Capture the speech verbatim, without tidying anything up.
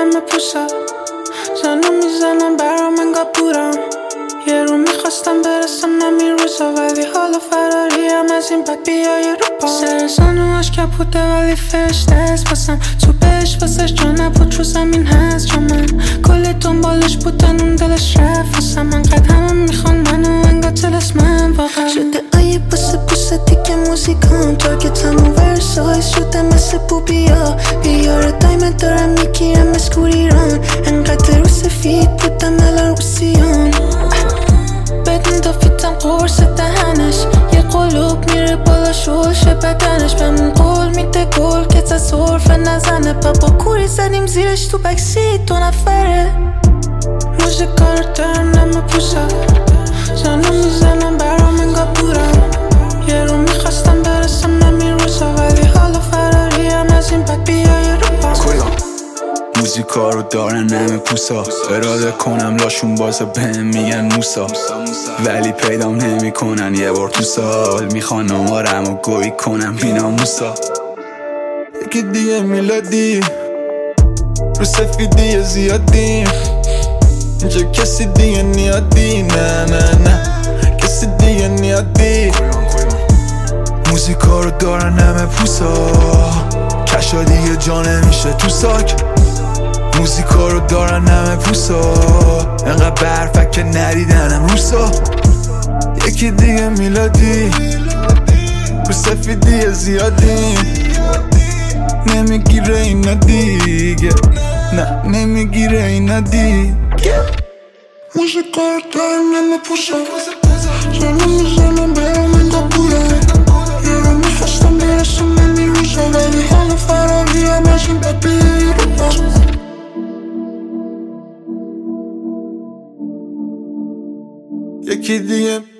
نم پوسا زنو میزنم برام انگار بورم یه رو میخواستم برسم نمی روزا ولی حالا فراریم از این بد بیای رو پا سر زانوهاش کپوته ولی فرشته است باسم تو بهش واسش جا نبود رو زمین هست جا من کل دنبالش بودن اون دلش رفت واسم من قد همه میخوان منو انگار تلسمم واقعا شده آیه بسه بسه دیگه موزیکام تارگتم و ورسایز شده مثل بوبیا بیاره دایمه دارم میگیرم مسکور ایران انقدر رو سفید بودم الان رو سیان بدون دافیتم قرص دهنش یه قلوب میره بالا شلشه بدنش بهمون قول میده گل که تا صرف نزنه بابا کوری زدیم زیرش تو بکسید دو نفره موزیکا رو دارم نم پوسا زنو میزنم برام انگار بورم یه رو میخواستم برسم نمی روزا ولی حالا فراریم از این بد بیای رو پا موزیکا رو دارن نم پوسا اراده کنم لاشون بازه بهم میگن موسا ولی پیدام نمی کنن یه بار تو سال میخوان آمارم و گوی کنم بینا موسا یکی دیگه میلادی رو سفیدی زیادی اینجا کسی دیگه نیادی نه نه نه کسی دیگه نیادی موزیکا رو دارن نم پوسا کشا دیگه جا نمیشه تو ساک موزیکا رو دارن نم پوسا انقدر برفک که ندیدنم روسا یکی دیگه میلادی رو سفیدی زیادی نمیگیره اینا دیگه نه نمیگیره اینا دیگه موزیکا رو دارن نم پوسا زنو میزنم برام انگار بورم یه رو میخواستم برسم نمی روزا ولی حالا فراریم از این بد بیای رو پا یکی دیگه